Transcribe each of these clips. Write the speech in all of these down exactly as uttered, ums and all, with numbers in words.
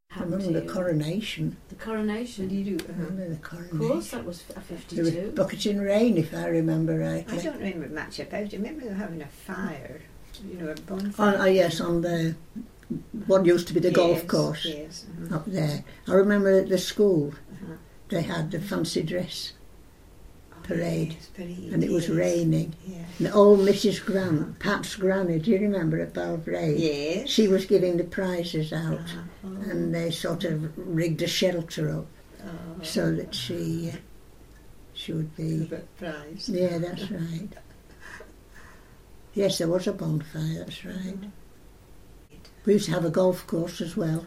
I remember the coronation. The coronation? Did you do uh-huh. remember the coronation? Of course, that was a fifty-two. There was bucketing rain, if I remember rightly. I don't remember much about it. I remember them having a fire, you know, a bonfire. Oh, oh yes, on the, what used to be the yes, golf course yes, uh-huh. up there. I remember at the school, uh-huh. they had the fancy dress parade, yes, parade and it was yes. raining. Yeah. And old Missus Grant, Pat's granny, do you remember at Belgrade? Yes. She was giving the prizes out, uh-huh. oh. and they sort of rigged a shelter up oh. so that she uh, she would be. Prize. Yeah, that's right. Yes, there was a bonfire. That's right. Uh-huh. We used to have a golf course as well,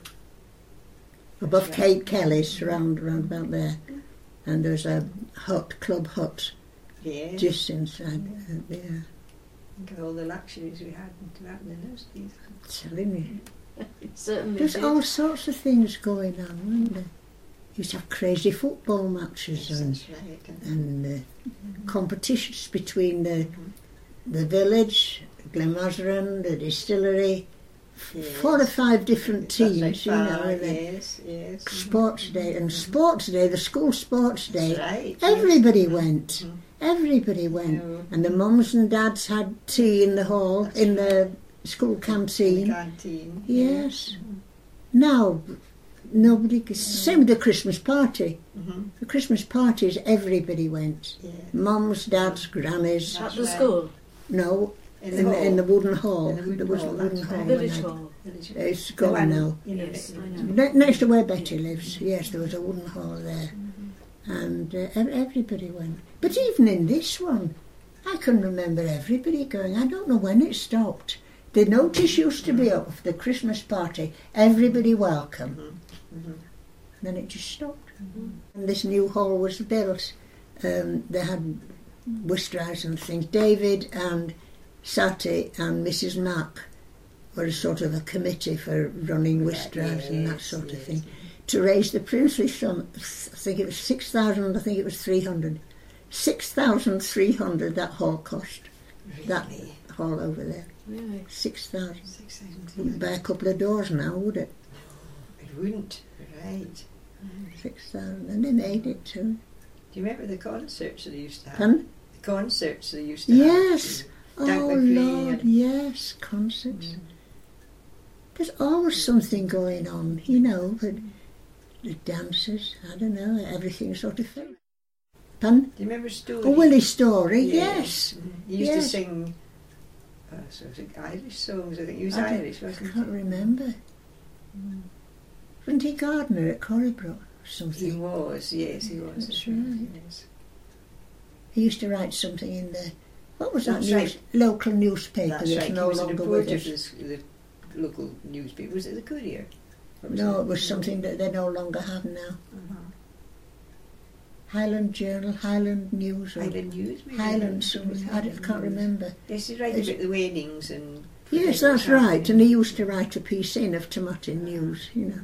above right. Kate Kelly's, round round about there, and there's a hut, club hut. Yes. Just inside, uh, yeah. Think of all the luxuries we had back in those days. Telling you. It certainly There's did. all sorts of things going on, weren't there? Used to have crazy football matches Yes, and, that's right. and uh, mm-hmm. competitions between the Mhm. the village, Glenmazaran, the distillery, Yes. four or five different That's teams, like you know. five, the yes, yes. Sports day and sports day, the school sports day. That's right. Everybody yes. went. Mhm. Everybody went. No. And the mums and dads had tea in the hall, That's in right. the school In canteen. the canteen. Yes. Mhm. Now, nobody. Same with the Christmas party. Mhm. The Christmas parties, everybody went. Yeah. Mums, dads, grannies. At That's the right. school? No, In in the, the, in the wooden hall. In the wooden there was hall, a wooden that's hall. right. when Village I- hall. village. It's The gone one, now. you know, Yes, the- I know. Ne- Next to where Betty lives, yes, there was a wooden hall there. Mm-hmm. And uh, ev- everybody went. But even in this one, I can remember everybody going. I don't know when it stopped. The notice used to be up for the Christmas party, everybody welcome. Mhm. Mhm. Then it just stopped. Mhm. And this new hall was built. Um, they had Wistrous and things. David and Sati and Missus Mack were a sort of a committee for running Wistrous and that Yes, sort of yes. thing. To raise the princely sum, I think it was six thousand, I think it was three hundred. six thousand three hundred that hall cost. That Really? hall over there. Really? six thousand. Six thousand. Wouldn't buy a couple of doors now, would it? It wouldn't. Right. six thousand. And they made it too. Do you remember the concerts that they used to have? Pardon? The concerts they used to Yes. have. Doug Oh, McCree Lord, and- yes, concerts. Mm. There's always something going on, you know, but the dances, I don't know, everything sort of thing. Pardon? Do you remember Story? Oh, Willie Story, yes. Mhm. He used to Yes. sing uh, sort of Irish songs, I think. He was I don't- Irish, I wasn't can't he? remember. Wasn't he gardener at Corrybrook or He something? was, yes, he was. That's right. Yes. He used to write something in the, what was that That's news, right. local newspaper That's that's right. He no was a longer with reporter us? for the, the local newspaper. Was it the Courier? Or No, it was something that they no longer have now. Uh-huh. Highland Journal, Highland News, or Highland News, maybe? Highland something, I don't- can't remember. Yes, he's right Is about the weddings and... Yes, that's right, and he used to write a piece in of Tomatin News, you know.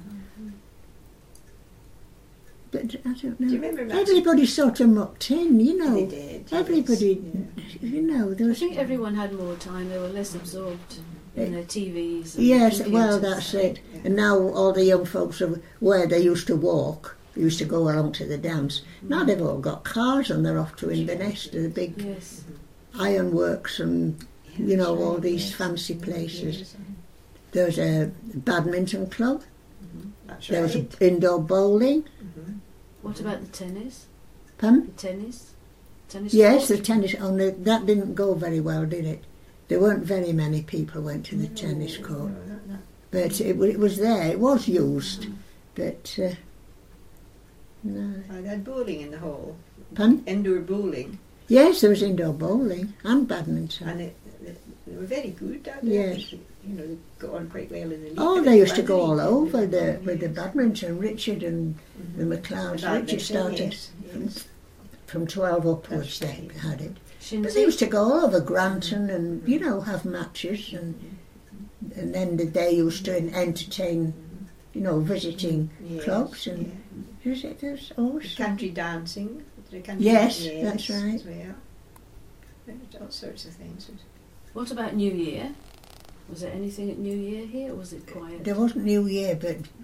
But I don't know. Do you remember Matt? Everybody sort of mucked in, you know. They did. yes. Everybody, Yeah. you know, there I was... think everyone had more time. They were less absorbed in their T Vs. And Yes, computers. well, that's it. And now all the young folks are where they used to walk, used to go along to the dance. Now they've all got cars and they're off to Inverness, to the big Yes. ironworks and, you know, all these fancy places. There was a badminton club. That's There right. was indoor bowling. Mhm. What about the tennis? Pardon? The tennis? Tennis Yes, the court? tennis. Only that didn't go very well, did it? There weren't very many people went to the tennis No, court, no, not that. but it, wa- it was there. It was used, but uh, no. I had bowling in the hall. Pardon? Indoor bowling. Yes, there was indoor bowling and badminton. And it, it, they were very good down there. Yes. You know, they got on quite well in the league. Oh, And they it used to was go all very over good. the with the Yes. badminton. Richard and Mhm. the McLeods. Badminton, Richard started yes, from, yes. from twelve upwards. That's They right. had it. Shinty? But they used to go all over Granton and, you know, have matches, and and then they used to entertain, you know, visiting Yes, clubs and yeah. is it there's awesome. Country dancing. The country Yes, dance, that's right. As well. There's all sorts of things. What about New Year? Was there anything at New Year here, or was it quiet? There wasn't New Year, but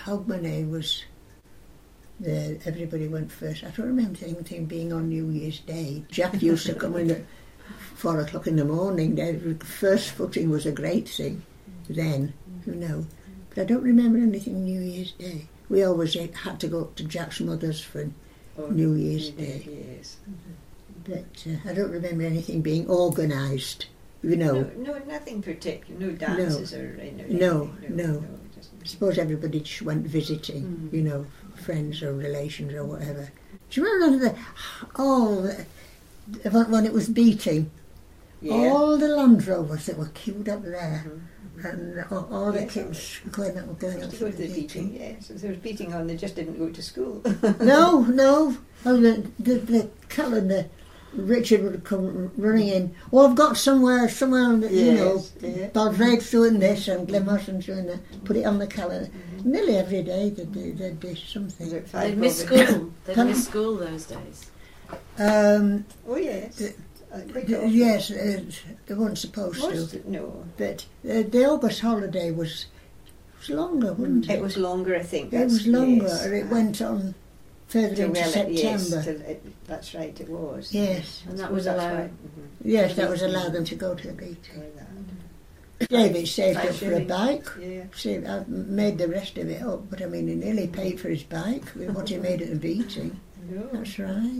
Hogmanay was, the, everybody went first. I don't remember anything being on New Year's Day. Jack used to come in at four o'clock in the morning. The first footing was a great thing then, you know. But I don't remember anything New Year's Day. We always had to go up to Jack's mother's for Oh, New Year's Day. Yes. But uh, I don't remember anything being organised, you know. No, no, nothing particular. No dances or anything. No, no. no it doesn't. I suppose everybody just went visiting, Mm. you know, friends or relations or whatever. Do you remember the, all the, when it was beating? Yeah. All the Land Rovers that were queued up there, Mhm. and all, all the Yes, kids going up, going up to for go to the the beating. beating, yes. If there was beating on, they just didn't go to school. No, no. Oh, the, the, the calendar, Richard would come running in. Oh, I've got somewhere, somewhere, on the, you know, Yes, yeah. Baldrake's doing this and Glenmosson's doing that. Put it on the calendar. Mhm. Nearly every day there'd be, there'd be something. About five They'd miss Robin- school. They'd Pardon? miss school those days. Um, Oh, yes. The- Uh, quite th- often. yes, uh, they weren't supposed Most, to. no. But uh, the August holiday was, was longer, wasn't it? It was longer, I think. It That's- was longer. yes. It went on further Till into well, it- yes, September. till it, that's right, it was. Yes. And I that suppose was that's allowed. why- mhm. Yes, that was allowed them to go to the beach. Why that. David saved Five up for a shillings. bike. Yeah. See, I've made the rest of it up, but I mean, he nearly paid for his bike with what he made at the beating. No. That's right.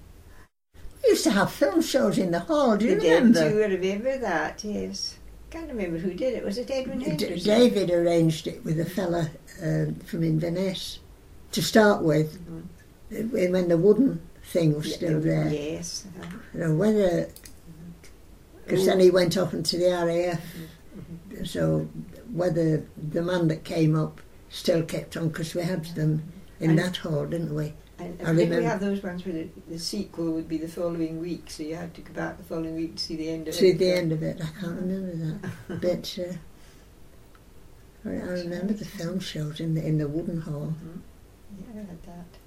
We used to have film shows in the hall, do you They did remember? too, I remember that, yes. Can't remember who did it. Was it Edwin D- Henderson? David arranged it with a fella um, from Inverness to start with, Mhm. uh, when the wooden thing was Yeah, still they- there. Yes. uh-huh. You know, whether, because then he went off into the R A F, Mhm. so whether the man that came up still kept on, because we had them in And- that hall, didn't we? And I did we remember- have those ones where the, the sequel would be the following week, so you had to go back the following week to see the end of See it? the end of it, I can't remember that. But uh, I I remember the film shows in the in the wooden hall. Mhm. Yeah, I had that.